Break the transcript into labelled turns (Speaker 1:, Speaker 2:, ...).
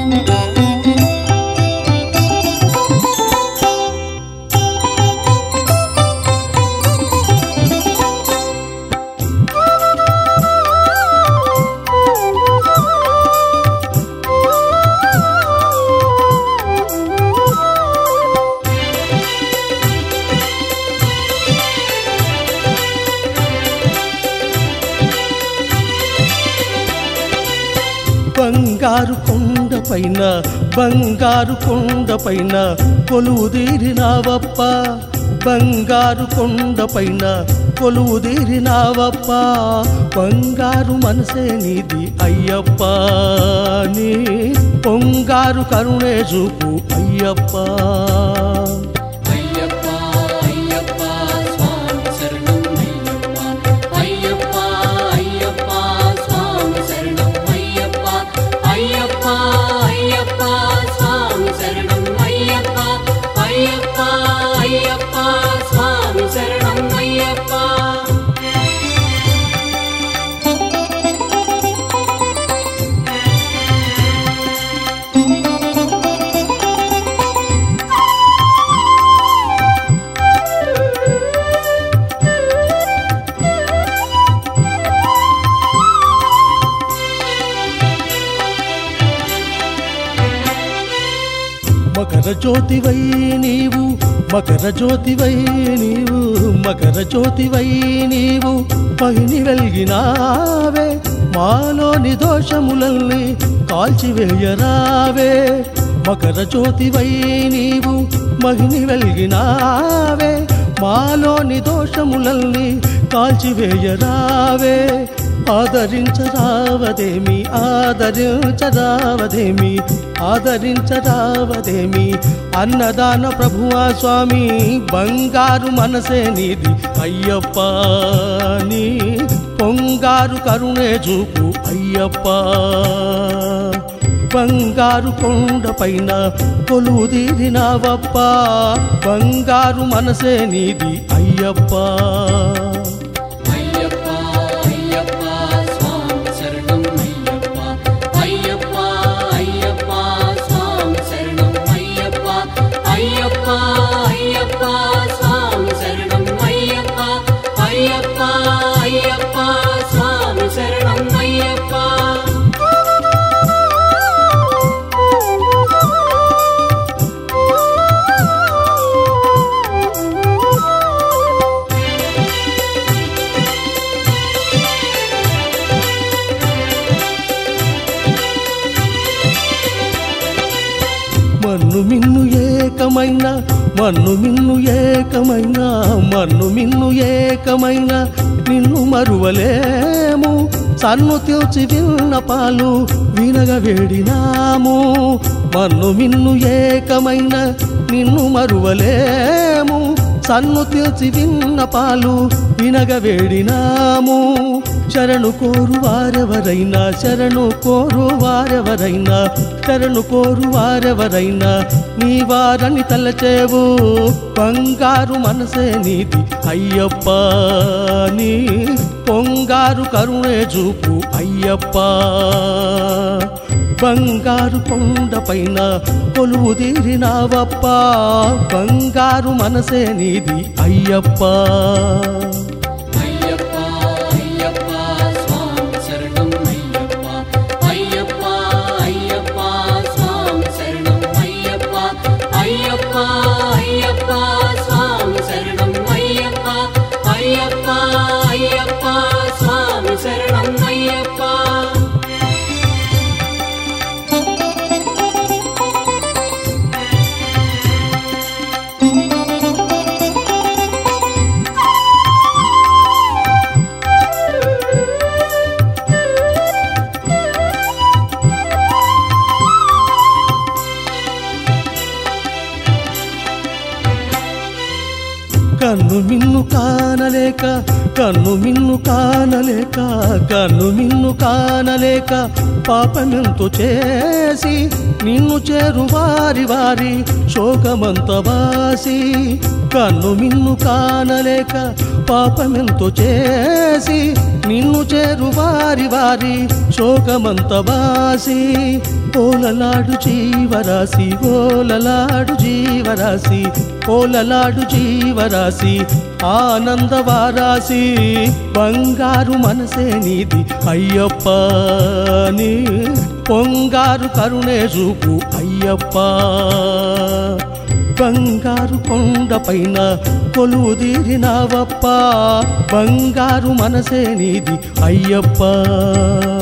Speaker 1: బంగారు కొండపైన కొలువుదీరినావప్ప, బంగారు కొండపైన కొలువుదీరినావప్ప, బంగారు మనసే నీది అయ్యప్ప, నీ పొంగారు కరుణే చూపు అయ్యప్ప. మకర జ్యోతివై నీవు, మకర జ్యోతివై నీవు, మకర జ్యోతివై నీవు, పైని వెలిగినావే మాలోని దోషములల్ని కాల్చివేయరావే. మకర జ్యోతివై నీవు, మహిని వెలిగినావే మాలోని దోషములల్ని కాల్చివేయరావే. ఆదరించరావదేమి, ఆదరించరావదేమి, ఆదరించరావదేమి అన్నదాన ప్రభువా స్వామి, బంగారు మనసే నీది అయ్యప్ప, నీ పొంగారు కరుణే చూపు అయ్యప్ప. బంగారు కొండపైన కొలువుదీరినావప్ప, బంగారు మనసే నీది అయ్యప్ప. మన్ను మిన్ను ఏకమైన, మన్ను మిన్ను ఏకమైన, మన్ను మిన్ను ఏకమైన నిన్ను మరువలేము, సన్ను తెల్చి విన్నపాలు వినగ వేడినాము. మన్ను మిన్ను ఏకమైన నిన్ను మరువలేము, సన్ను తెల్చి విన్నపాలు వినగ వేడినాము. శరణు కోరు వారెవరైనా, శరణు కోరు వారెవరైనా, శరణు కోరు వారెవరైనా నీ వారని తలచేవు, బంగారు మనసే నీది అయ్యప్ప, నీ పొంగారు కరుణే చూపు అయ్యప్ప. బంగారు కొండపైన కొలువుదీరినావప్ప, బంగారు మనసే నీది అయ్యప్ప. కన్ను మిన్ను కానలేక, కన్ను మిన్ను కానలేక, కన్ను మిన్ను కానలేక పాపమెంతో చేసి నిన్ను చేరు వారి వారి శోకమంత బాసి. కన్ను మిన్ను కానలేక పాపమెంతో చేసి నిన్ను చేరు వారి వారి శోకమంత బాసి. ఓలలాడు జీవరాశి ఓలలాడు జీవరాశి ఓలలాడు జీవరాశి ఆనందవారాశి బంగారు మనసే నీది అయ్యప్ప నీ పొంగారు కరుణే చూపు అయ్యప్ప బంగారు కొండపైన కొలువుదీరినావప్ప బంగారు మనసే నీది అయ్యప్ప